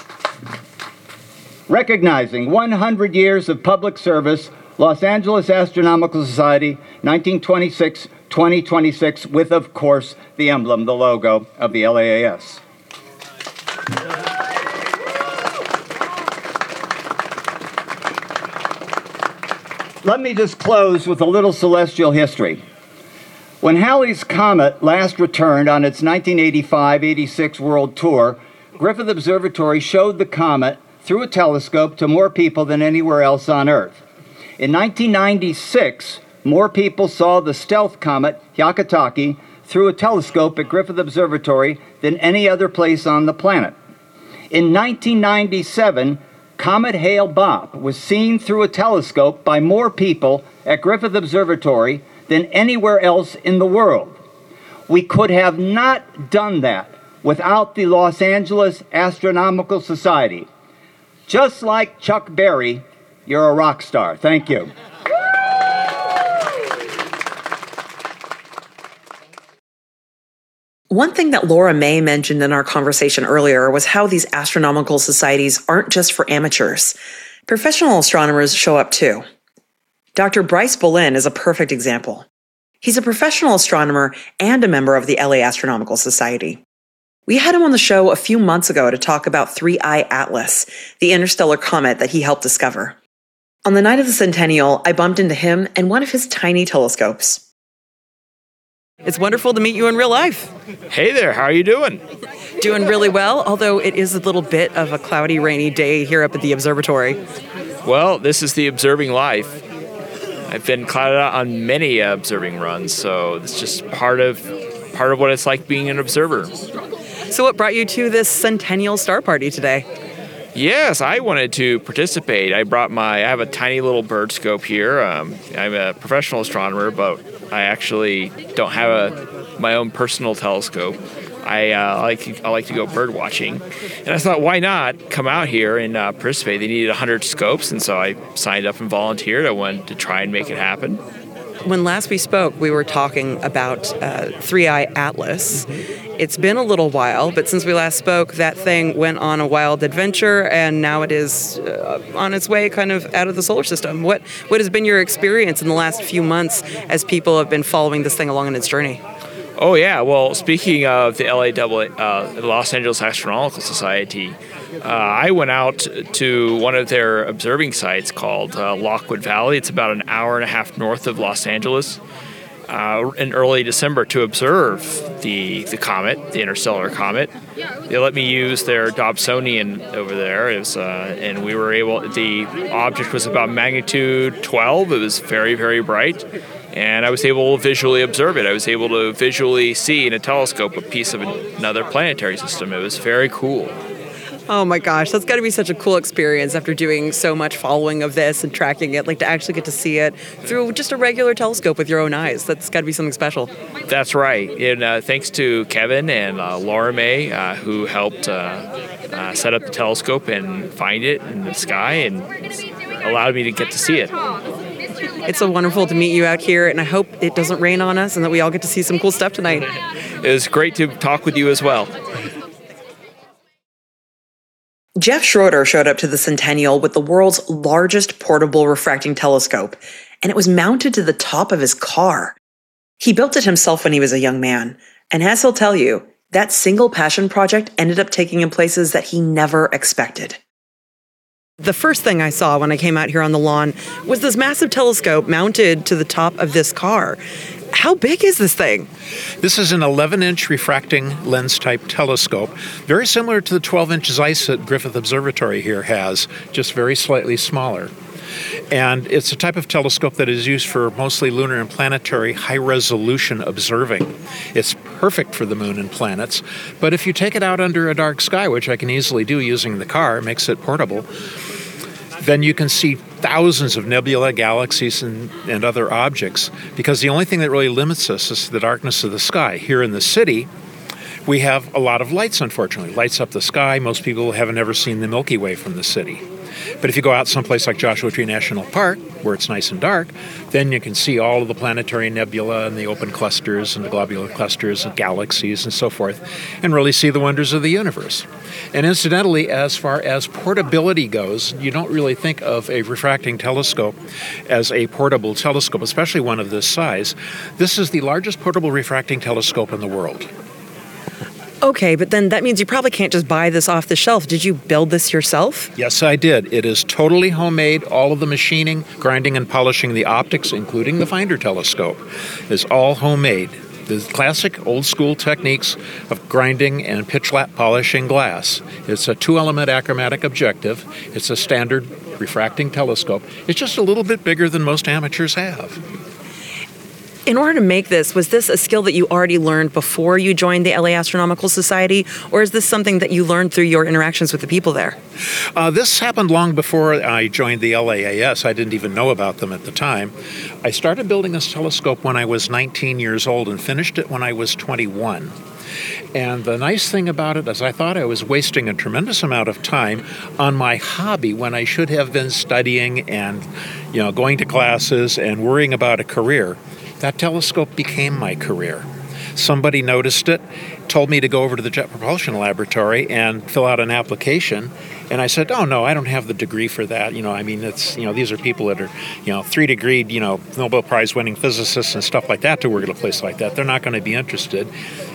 recognizing one hundred years of public service, Los Angeles Astronomical Society, nineteen twenty-six to twenty twenty-six, with, of course, the emblem, the logo of the L A A S. Let me just close with a little celestial history. When Halley's Comet last returned on its nineteen eighty-five eighty-six world tour, Griffith Observatory showed the comet through a telescope to more people than anywhere else on Earth. In nineteen ninety-six, more people saw the stealth comet Hyakutake through a telescope at Griffith Observatory than any other place on the planet. In nineteen ninety-seven, Comet Hale-Bopp was seen through a telescope by more people at Griffith Observatory than anywhere else in the world. We could have not done that without the Los Angeles Astronomical Society. Just like Chuck Berry, you're a rock star. Thank you. One thing that Laura May mentioned in our conversation earlier was how these astronomical societies aren't just for amateurs. Professional astronomers show up too. Doctor Bryce Boleyn is a perfect example. He's a professional astronomer and a member of the L A Astronomical Society. We had him on the show a few months ago to talk about three I Atlas, the interstellar comet that he helped discover. On the night of the centennial, I bumped into him and one of his tiny telescopes. It's wonderful to meet you in real life. Hey there, how are you doing? Doing really well, although it is a little bit of a cloudy, rainy day here up at the observatory. Well, this is the observing life. I've been clouded out on many uh, observing runs, so it's just part of part of what it's like being an observer. So what brought you to this centennial star party today? Yes, I wanted to participate. I brought my, I have a tiny little bird scope here. Um, I'm a professional astronomer, but I actually don't have a my own personal telescope. I uh, like to, I like to go bird watching, and I thought, why not come out here and uh, participate? They needed one hundred scopes, and so I signed up and volunteered. I wanted to try and make it happen. When last we spoke, we were talking about uh, three I Atlas. It's been a little while, but since we last spoke, that thing went on a wild adventure, and now it is uh, on its way kind of out of the solar system. What what has been your experience in the last few months as people have been following this thing along in its journey? Oh, yeah. Well, speaking of the L A uh, Los Angeles Astronomical Society, uh, I went out to one of their observing sites called uh, Lockwood Valley. It's about an hour and a half north of Los Angeles uh, in early December to observe the the comet, the interstellar comet. They let me use their Dobsonian over there. It was, uh, and we were able, the object was about magnitude twelve. It was very, very bright. And I was able to visually observe it. I was able to visually see in a telescope a piece of another planetary system. It was very cool. Oh my gosh, that's got to be such a cool experience after doing so much following of this and tracking it, like to actually get to see it through just a regular telescope with your own eyes. That's got to be something special. That's right. And uh, thanks to Kevin and uh, Laura May, uh, who helped uh, uh, set up the telescope and find it in the sky and allowed me to get to see it. It's so wonderful to meet you out here, and I hope it doesn't rain on us and that we all get to see some cool stuff tonight. It was great to talk with you as well. Jeff Schroeder showed up to the Centennial with the world's largest portable refracting telescope, and it was mounted to the top of his car. He built it himself when he was a young man, and as he'll tell you, that single passion project ended up taking him places that he never expected. The first thing I saw when I came out here on the lawn was this massive telescope mounted to the top of this car. How big is this thing? This is an eleven-inch refracting lens-type telescope, very similar to the twelve-inch Zeiss that Griffith Observatory here has, just very slightly smaller. And it's a type of telescope that is used for mostly lunar and planetary high-resolution observing. It's perfect for the moon and planets, but if you take it out under a dark sky, which I can easily do using the car, it makes it portable, then you can see thousands of nebula, galaxies, and, and other objects, because the only thing that really limits us is the darkness of the sky. Here in the city, we have a lot of lights, unfortunately. Lights up the sky. Most people haven't ever seen the Milky Way from the city. But if you go out someplace like Joshua Tree National Park, where it's nice and dark, then you can see all of the planetary nebula and the open clusters and the globular clusters and galaxies and so forth, and really see the wonders of the universe. And incidentally, as far as portability goes, you don't really think of a refracting telescope as a portable telescope, especially one of this size. This is the largest portable refracting telescope in the world. Okay, but then that means you probably can't just buy this off the shelf. Did you build this yourself? Yes, I did. It is totally homemade. All of the machining, grinding, and polishing the optics, including the finder telescope, is all homemade. The classic old-school techniques of grinding and pitch lap polishing glass. It's a two-element achromatic objective. It's a standard refracting telescope. It's just a little bit bigger than most amateurs have. In order to make this, was this a skill that you already learned before you joined the L A Astronomical Society, or is this something that you learned through your interactions with the people there? Uh, this happened long before I joined the L A A S. I didn't even know about them at the time. I started building this telescope when I was nineteen years old and finished it when I was twenty-one. And the nice thing about it is I thought I was wasting a tremendous amount of time on my hobby when I should have been studying and, you know, going to classes and worrying about a career. That telescope became my career. Somebody noticed it, told me to go over to the Jet Propulsion Laboratory and fill out an application. And I said, oh, no, I don't have the degree for that. You know, I mean, it's, you know, these are people that are, you know, three-degreed, you know, Nobel Prize-winning physicists and stuff like that to work at a place like that. They're not going to be interested.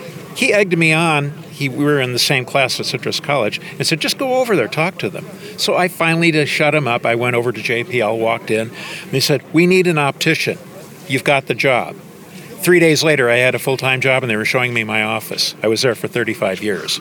He egged me on. He, we were in the same class at Citrus College and said, just go over there, talk to them. So I finally, to shut him up, I went over to J P L, walked in, and they said, we need an optician. You've got the job. Three days later, I had a full-time job, and they were showing me my office. I was there for thirty-five years.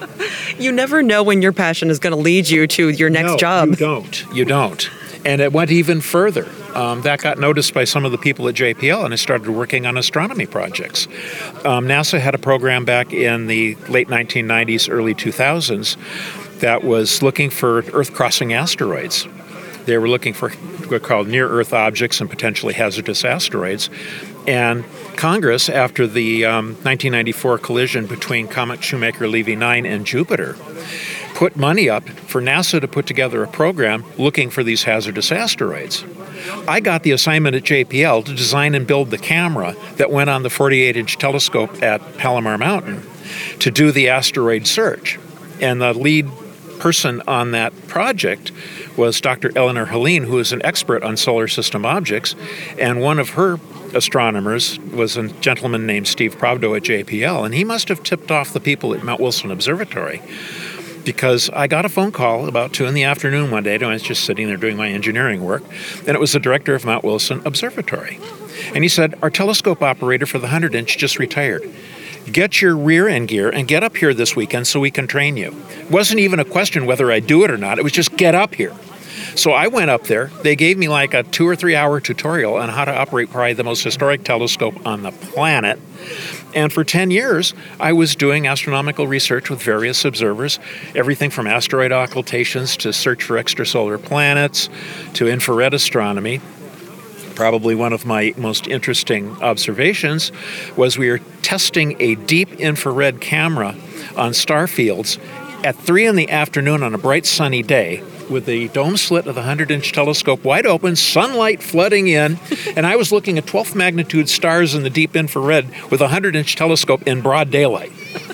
You never know when your passion is going to lead you to your next no, job. you don't. You don't. And it went even further. Um, that got noticed by some of the people at J P L, and I started working on astronomy projects. Um, NASA had a program back in the late nineteen nineties, early two thousands that was looking for Earth-crossing asteroids. They were looking for what are called near-Earth objects and potentially hazardous asteroids. And Congress, after the um, nineteen ninety-four collision between Comet Shoemaker-Levy nine and Jupiter, put money up for NASA to put together a program looking for these hazardous asteroids. I got the assignment at J P L to design and build the camera that went on the forty-eight inch telescope at Palomar Mountain to do the asteroid search. And the lead person on that project was Doctor Eleanor Helene, who is an expert on solar system objects, and one of her astronomers was a gentleman named Steve Pravdo at J P L, and he must have tipped off the people at Mount Wilson Observatory, because I got a phone call about two in the afternoon one day, and I was just sitting there doing my engineering work, and it was the director of Mount Wilson Observatory. And he said, our telescope operator for the one hundred inch just retired. Get your rear end gear and get up here this weekend so we can train you. It wasn't even a question whether I do it or not. It was just get up here. So I went up there. They gave me like a two or three hour tutorial on how to operate probably the most historic telescope on the planet. And for ten years, I was doing astronomical research with various observers, everything from asteroid occultations to search for extrasolar planets to infrared astronomy. Probably one of my most interesting observations was we were testing a deep infrared camera on star fields at three in the afternoon on a bright sunny day with the dome slit of the one hundred inch telescope wide open, sunlight flooding in, and I was looking at twelfth magnitude stars in the deep infrared with a one hundred inch telescope in broad daylight.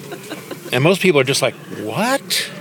And most people are just like, what?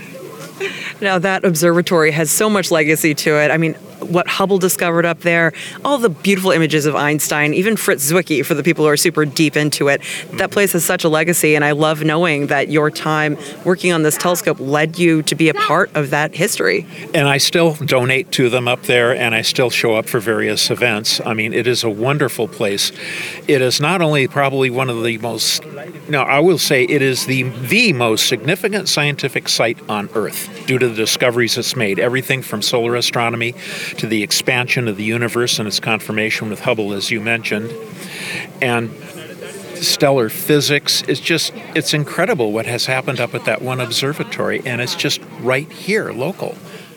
Now, that observatory has so much legacy to it. I mean, what Hubble discovered up there, all the beautiful images of Einstein, even Fritz Zwicky for the people who are super deep into it. That place has such a legacy, and I love knowing that your time working on this telescope led you to be a part of that history. And I still donate to them up there, and I still show up for various events. I mean, it is a wonderful place. It is not only probably one of the most, no, I will say it is the, the most significant scientific site on Earth due to the discoveries it's made. Everything from solar astronomy to the expansion of the universe and its confirmation with Hubble, as you mentioned, and stellar physics. It's just, it's incredible what has happened up at that one observatory, and it's just right here, local.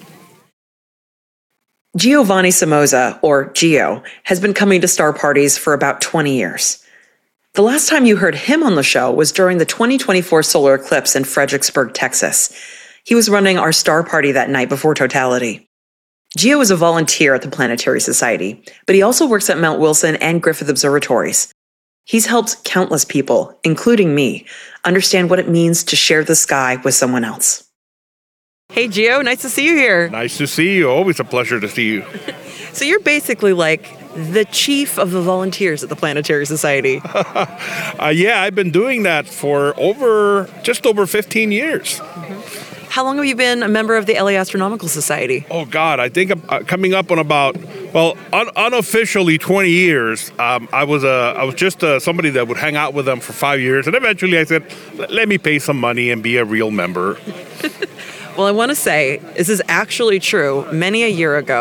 Giovanni Somoza, or Gio, has been coming to star parties for about twenty years. The last time you heard him on the show was during the twenty twenty-four solar eclipse in Fredericksburg, Texas. He was running our star party that night before totality. Gio is a volunteer at the Planetary Society, but he also works at Mount Wilson and Griffith Observatories. He's helped countless people, including me, understand what it means to share the sky with someone else. Hey, Gio, nice to see you here. Nice to see you. Always a pleasure to see you. So you're basically like the chief of the volunteers at the Planetary Society. uh, yeah, I've been doing that for over, just over fifteen years. Mm-hmm. How long have you been a member of the L A Astronomical Society? Oh, God, I think I'm uh, coming up on about, well, un- unofficially twenty years. Um, I was uh, I was just uh, somebody that would hang out with them for five years. And eventually I said, let me pay some money and be a real member. Well, I want to say, this is actually true. Many a year ago,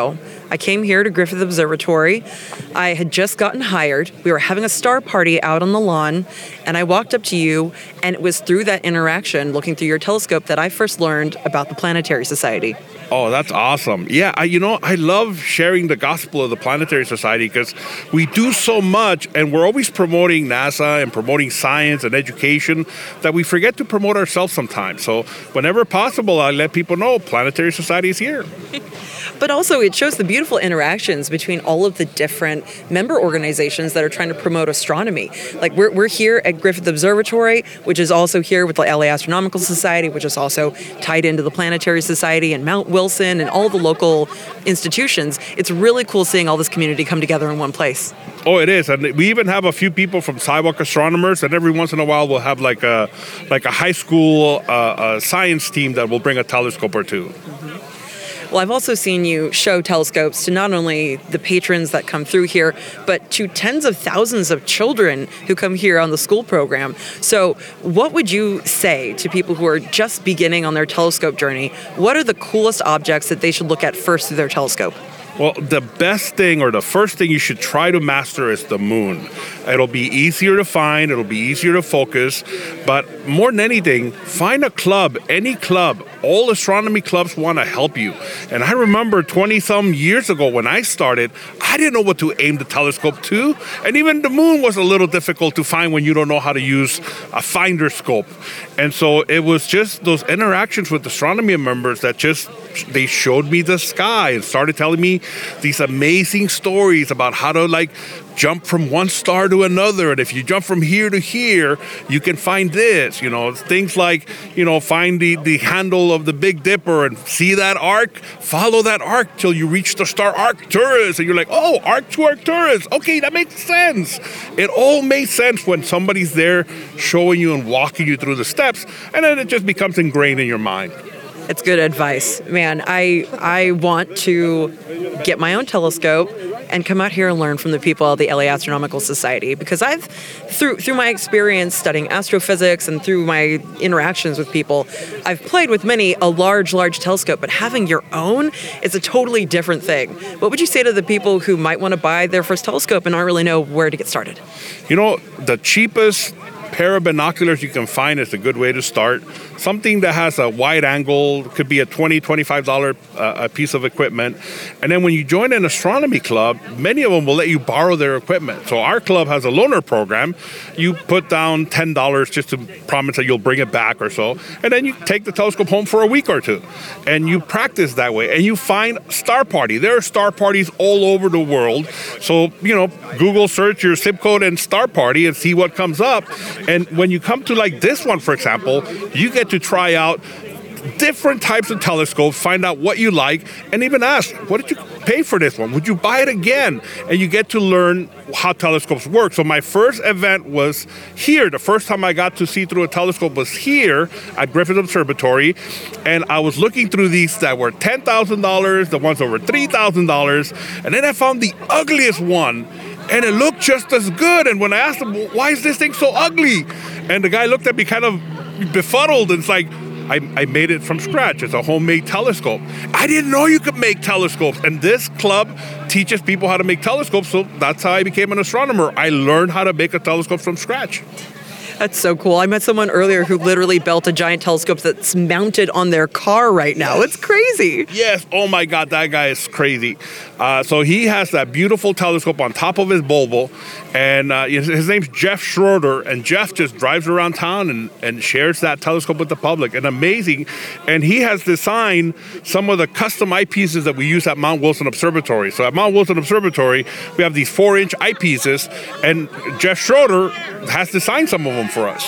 I came here to Griffith Observatory. I had just gotten hired. We were having a star party out on the lawn, and I walked up to you, and it was through that interaction, looking through your telescope, that I first learned about the Planetary Society. Oh, that's awesome. Yeah, I, you know, I love sharing the gospel of the Planetary Society because we do so much and we're always promoting NASA and promoting science and education that we forget to promote ourselves sometimes. So whenever possible, I let people know Planetary Society is here. But also it shows the beautiful interactions between all of the different member organizations that are trying to promote astronomy. Like we're, we're here at Griffith Observatory, which is also here with the L A Astronomical Society, which is also tied into the Planetary Society, and Mount Wilson and all the local institutions. It's really cool seeing all this community come together in one place. Oh, it is. And we even have a few people from Sidewalk Astronomers, and every once in a while we'll have like a like a high school uh, a science team that will bring a telescope or two. Mm-hmm. Well, I've also seen you show telescopes to not only the patrons that come through here, but to tens of thousands of children who come here on the school program. So what would you say to people who are just beginning on their telescope journey? What are the coolest objects that they should look at first through their telescope? Well, the best thing or the first thing you should try to master is the moon. It'll be easier to find, it'll be easier to focus, but more than anything, find a club, any club. All astronomy clubs want to help you. And I remember twenty-some years ago when I started, I didn't know what to aim the telescope to, and even the moon was a little difficult to find when you don't know how to use a finder scope. And so it was just those interactions with astronomy members that just, they showed me the sky and started telling me these amazing stories about how to like jump from one star to another, and if you jump from here to here, you can find this, you know, things like, you know, find the, the handle of the Big Dipper and see that arc, follow that arc till you reach the star Arcturus, and you're like, oh, arc to Arcturus, okay, that makes sense. It all makes sense when somebody's there showing you and walking you through the steps, and then it just becomes ingrained in your mind. It's good advice. Man, I I want to get my own telescope and come out here and learn from the people of the L A Astronomical Society, because I've, through through my experience studying astrophysics and through my interactions with people, I've played with many a large, large telescope, but having your own is a totally different thing. What would you say to the people who might want to buy their first telescope and not really know where to get started? You know, the cheapest pair of binoculars you can find is a good way to start. Something that has a wide angle, could be a twenty dollars, twenty-five dollars uh, a piece of equipment. And then when you join an astronomy club, many of them will let you borrow their equipment. So our club has a loaner program. You put down ten dollars just to promise that you'll bring it back or so. And then you take the telescope home for a week or two. And you practice that way. And you find Star Party. There are Star Parties all over the world. So, you know, Google search your zip code and Star Party and see what comes up. And when you come to like this one, for example, you get to try out different types of telescopes, find out what you like, and even ask, what did you pay for this one? Would you buy it again? And you get to learn how telescopes work. So my first event was here. The first time I got to see through a telescope was here at Griffith Observatory. And I was looking through these that were ten thousand dollars, the ones that were three thousand dollars. And then I found the ugliest one, and it looked just as good. And when I asked him, why is this thing so ugly? And the guy looked at me kind of befuddled, and it's like, I, I made it from scratch. It's a homemade telescope. I didn't know you could make telescopes. And this club teaches people how to make telescopes, so that's how I became an astronomer. I learned how to make a telescope from scratch. That's so cool. I met someone earlier who literally built a giant telescope that's mounted on their car right now. It's crazy. Yes. Oh, my God. That guy is crazy. Uh, so he has that beautiful telescope on top of his Volvo, and uh, his, his name's Jeff Schroeder, and Jeff just drives around town and, and shares that telescope with the public. And amazing. And he has designed some of the custom eyepieces that we use at Mount Wilson Observatory. So at Mount Wilson Observatory, we have these four-inch eyepieces, and Jeff Schroeder has designed some of them for us.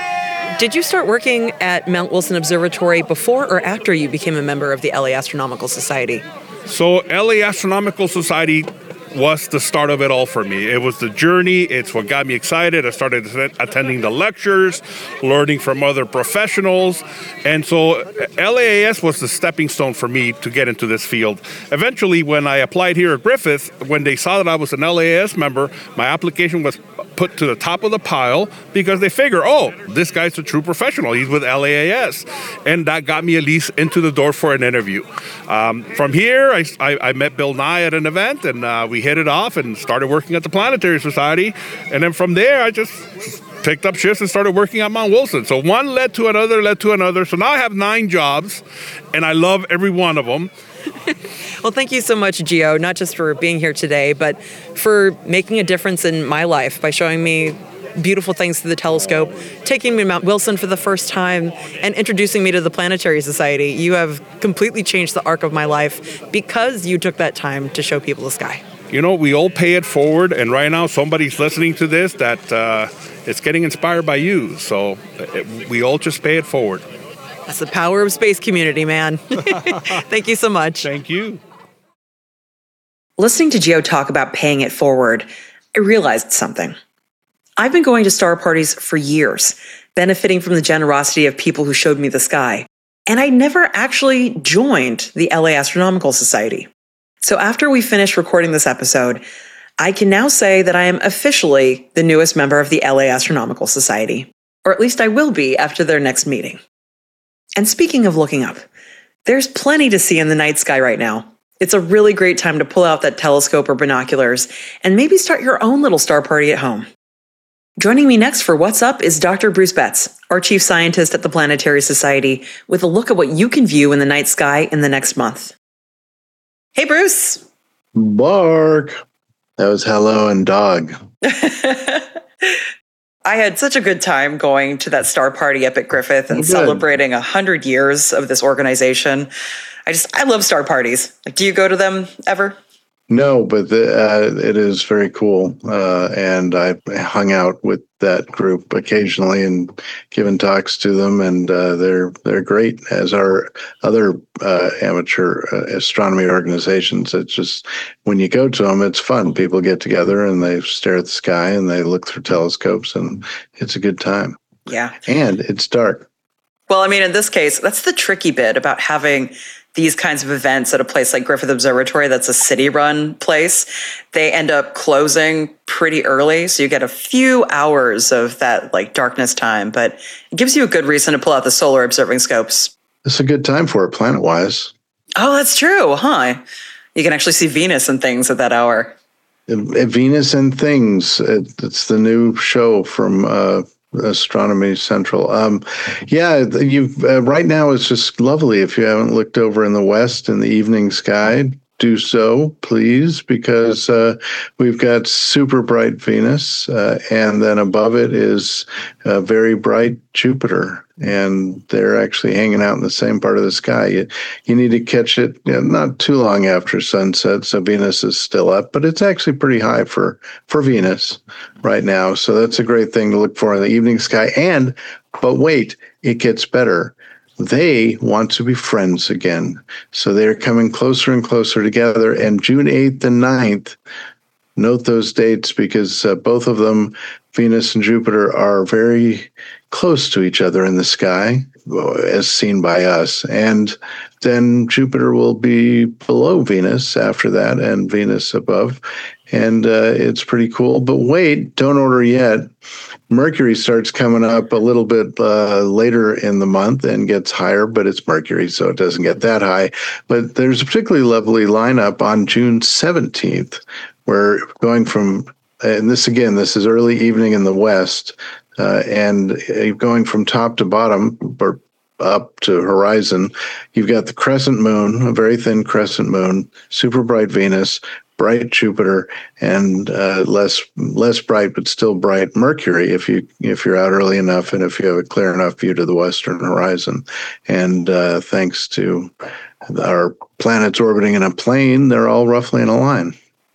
Did you start working at Mount Wilson Observatory before or after you became a member of the L A Astronomical Society? So L A Astronomical Society was the start of it all for me. It was the journey. It's what got me excited. I started attending the lectures, learning from other professionals. And so L A A S was the stepping stone for me to get into this field. Eventually, when I applied here at Griffith, when they saw that I was an L A A S member, my application was put to the top of the pile because they figure, oh, this guy's a true professional. He's with L A A S. And that got me at least into the door for an interview. Um, from here, I, I, I met Bill Nye at an event, and uh, we hit it off and started working at the Planetary Society. And then from there, I just picked up shifts and started working at Mount Wilson. So one led to another, led to another. So now I have nine jobs, and I love every one of them. Well, thank you so much, Gio, not just for being here today, but for making a difference in my life by showing me beautiful things through the telescope, taking me to Mount Wilson for the first time, and introducing me to the Planetary Society. You have completely changed the arc of my life because you took that time to show people the sky. You know, we all pay it forward, and right now somebody's listening to this that uh, is getting inspired by you. So it, we all just pay it forward. That's the power of space community, man. Thank you so much. Thank you. Listening to Gio talk about paying it forward, I realized something. I've been going to star parties for years, benefiting from the generosity of people who showed me the sky, and I never actually joined the L A Astronomical Society. So after we finish recording this episode, I can now say that I am officially the newest member of the L A Astronomical Society, or at least I will be after their next meeting. And speaking of looking up, there's plenty to see in the night sky right now. It's a really great time to pull out that telescope or binoculars and maybe start your own little star party at home. Joining me next for What's Up is Doctor Bruce Betts, our chief scientist at the Planetary Society, with a look at what you can view in the night sky in the next month. Hey, Bruce. Bark. That was hello and dog. I had such a good time going to that star party up at Griffith and Good. celebrating a hundred years of this organization. I just, I love star parties. Like, do you go to them ever? No, but the, uh, it is very cool. Uh, and I hung out with that group occasionally and given talks to them, and uh, they're they're great, as are other uh, amateur uh, astronomy organizations. It's just, when you go to them, it's fun. People get together and they stare at the sky and they look through telescopes, and it's a good time. Yeah. And it's dark. Well, I mean, in this case, that's the tricky bit about having these kinds of events at a place like Griffith Observatory that's a city-run place. They end up closing pretty early, so you get a few hours of that like darkness time, but it gives you a good reason to pull out the solar observing scopes. It's a good time for it, planet-wise. Oh, that's true, huh? You can actually see Venus and things at that hour. Venus and Things. It's the new show from uh, Astronomy Central. Um, yeah, you uh, right now it's just lovely. If you haven't looked over in the west in the evening sky, do so, please, because uh, we've got super bright Venus, uh, and then above it is a very bright Jupiter, and they're actually hanging out in the same part of the sky. You, you need to catch it, you know, not too long after sunset, so Venus is still up, but it's actually pretty high for, for Venus right now, so that's a great thing to look for in the evening sky. And, but wait, it gets better. They want to be friends again. So they're coming closer and closer together. And June eighth and ninth, note those dates, because uh, both of them, Venus and Jupiter, are very close to each other in the sky, as seen by us. And then Jupiter will be below Venus after that, and Venus above. And uh, it's pretty cool. But wait, don't order yet. Mercury starts coming up a little bit uh, later in the month and gets higher, but it's Mercury, so it doesn't get that high. But there's a particularly lovely lineup on June seventeenth, where going from, and this again, this is early evening in the west, uh, and going from top to bottom, or up to horizon, you've got the crescent moon, a very thin crescent moon, super bright Venus, bright Jupiter, and uh, less less bright but still bright Mercury if you if you're out early enough and if you have a clear enough view to the western horizon. And uh, thanks to our planets orbiting in a plane, they're all roughly in a line.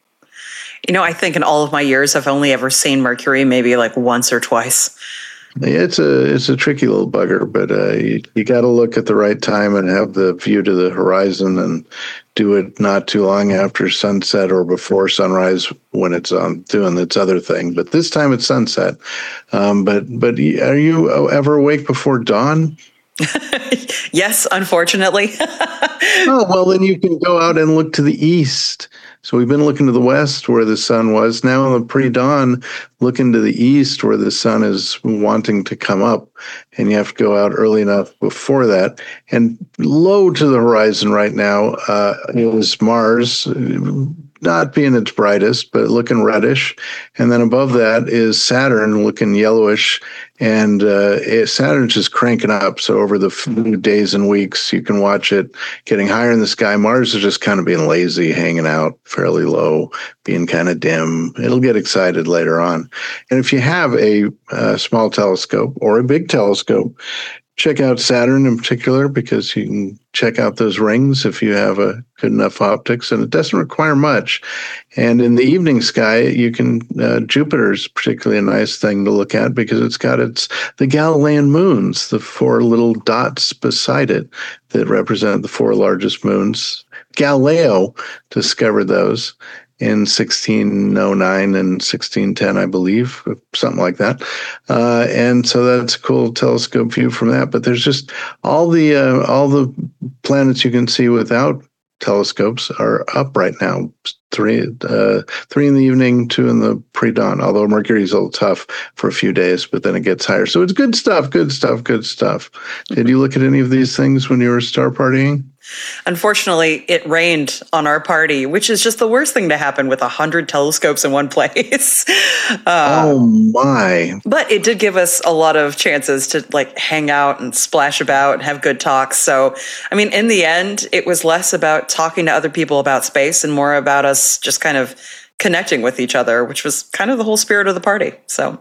You know, I think in all of my years, I've only ever seen Mercury maybe like once or twice. It's a it's a tricky little bugger, but uh, you, you got to look at the right time and have the view to the horizon, and do it not too long after sunset or before sunrise when it's um, doing its other thing. But this time it's sunset. Um, but but are you ever awake before dawn? Yes, unfortunately. Oh, well, then you can go out and look to the east. So we've been looking to the west where the sun was. Now in the pre-dawn, looking to the east where the sun is wanting to come up. And you have to go out early enough before that. And low to the horizon right now uh, is Mars, not being its brightest, but looking reddish. And then above that is Saturn looking yellowish. And uh, it, Saturn's just cranking up. So over the few days and weeks, you can watch it getting higher in the sky. Mars is just kind of being lazy, hanging out fairly low, being kind of dim. It'll get excited later on. And if you have a, a small telescope or a big telescope, check out Saturn in particular, because you can check out those rings if you have a good enough optics, and it doesn't require much. And in the evening sky, you can, uh, Jupiter's particularly a nice thing to look at because it's got its, the Galilean moons, the four little dots beside it that represent the four largest moons. Galileo discovered those in sixteen oh nine and sixteen ten, I believe, something like that. Uh, and so that's a cool telescope view from that. But there's just all the uh, all the planets you can see without telescopes are up right now. Three, uh, three in the evening, two in the pre-dawn. Although Mercury's a little tough for a few days, but then it gets higher. So it's good stuff, good stuff, good stuff. Did you look at any of these things when you were star partying? Unfortunately, it rained on our party, which is just the worst thing to happen with a hundred telescopes in one place. Uh, oh my! But it did give us a lot of chances to like hang out and splash about and have good talks. So, I mean, in the end, it was less about talking to other people about space and more about us just kind of connecting with each other, which was kind of the whole spirit of the party. So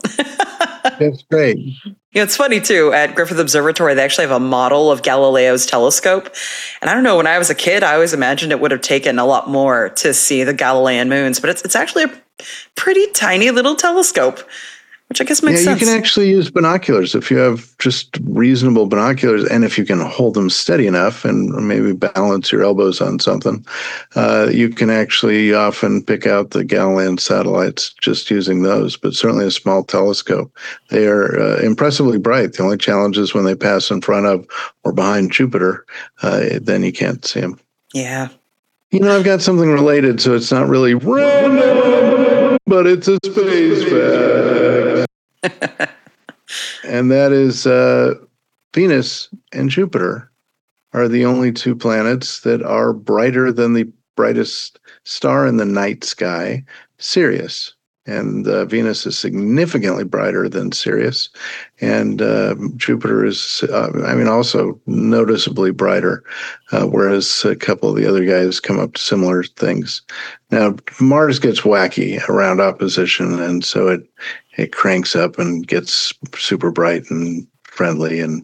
that's great. You know, it's funny, too, at Griffith Observatory, they actually have a model of Galileo's telescope. And I don't know, when I was a kid, I always imagined it would have taken a lot more to see the Galilean moons. But it's it's actually a pretty tiny little telescope, which I guess makes yeah, sense. You can actually use binoculars if you have just reasonable binoculars, and if you can hold them steady enough and maybe balance your elbows on something, uh, you can actually often pick out the Galilean satellites just using those. But certainly a small telescope. They are uh, impressively bright. The only challenge is when they pass in front of or behind Jupiter, uh, then you can't see them. Yeah. You know, I've got something related, so it's not really random, but it's a space fact. And that is uh, Venus and Jupiter are the only two planets that are brighter than the brightest star in the night sky, Sirius. And uh, Venus is significantly brighter than Sirius. And uh, Jupiter is, uh, I mean, also noticeably brighter, uh, whereas a couple of the other guys come up to similar things. Now, Mars gets wacky around opposition, and so it, it cranks up and gets super bright and friendly and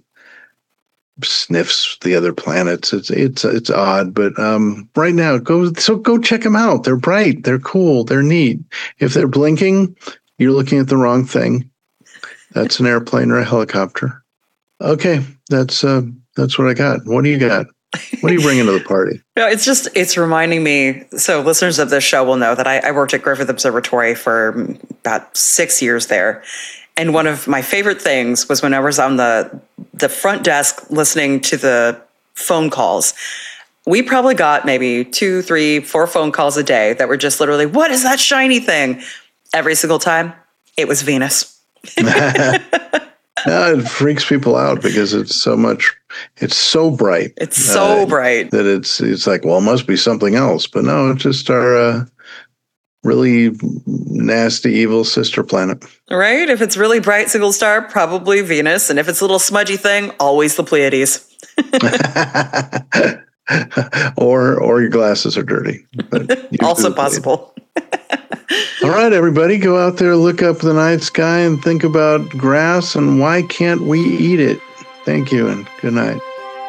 sniffs the other planets. It's it's it's odd, but um, right now, go so go check them out. They're bright, they're cool, they're neat. If they're blinking, you're looking at the wrong thing. That's an airplane or a helicopter. Okay, that's uh, that's what I got. What do you got? What are you bringing to the party? No, it's just, it's reminding me, so listeners of this show will know that I, I worked at Griffith Observatory for about six years there. And one of my favorite things was when I was on the the front desk listening to the phone calls. We probably got maybe two, three, four phone calls a day that were just literally, what is that shiny thing? Every single time, it was Venus. No, it freaks people out because it's so much, it's so bright. It's so uh, bright. That it's it's like, well, it must be something else. But no, it's just our uh, really nasty, evil sister planet. Right? If it's really bright single star, probably Venus. And if it's a little smudgy thing, always the Pleiades. or or your glasses are dirty. But also possible. All right, everybody, go out there, look up the night sky, and think about grass and why can't we eat it? Thank you, and good night.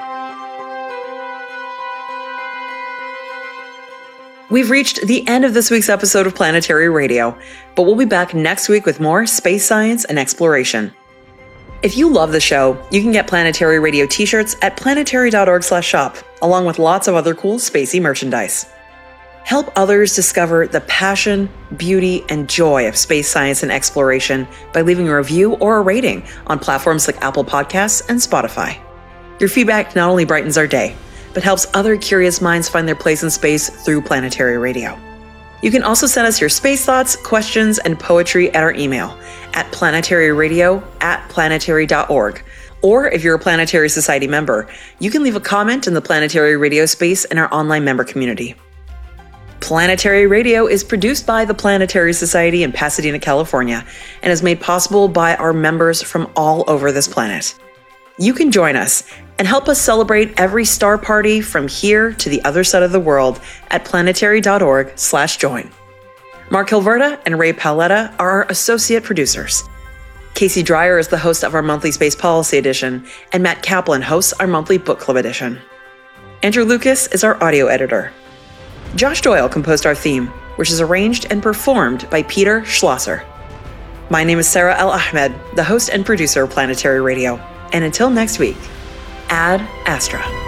We've reached the end of this week's episode of Planetary Radio, but we'll be back next week with more space science and exploration. If you love the show, you can get Planetary Radio t-shirts at planetary dot org slash shop, along with lots of other cool spacey merchandise. Help others discover the passion, beauty, and joy of space science and exploration by leaving a review or a rating on platforms like Apple Podcasts and Spotify. Your feedback not only brightens our day, but helps other curious minds find their place in space through Planetary Radio. You can also send us your space thoughts, questions, and poetry at our email at planetaryradio at planetary dot org. Or if you're a Planetary Society member, you can leave a comment in the Planetary Radio space in our online member community. Planetary Radio is produced by the Planetary Society in Pasadena, California, and is made possible by our members from all over this planet. You can join us and help us celebrate every star party from here to the other side of the world at planetary dot org slash join. Mark Hilverda and Ray Paoletta are our associate producers. Casey Dreyer is the host of our monthly Space Policy Edition, and Matt Kaplan hosts our monthly Book Club Edition. Andrew Lucas is our audio editor. Josh Doyle composed our theme, which is arranged and performed by Peter Schlosser. My name is Sarah El Ahmed, the host and producer of Planetary Radio. And until next week, Ad Astra.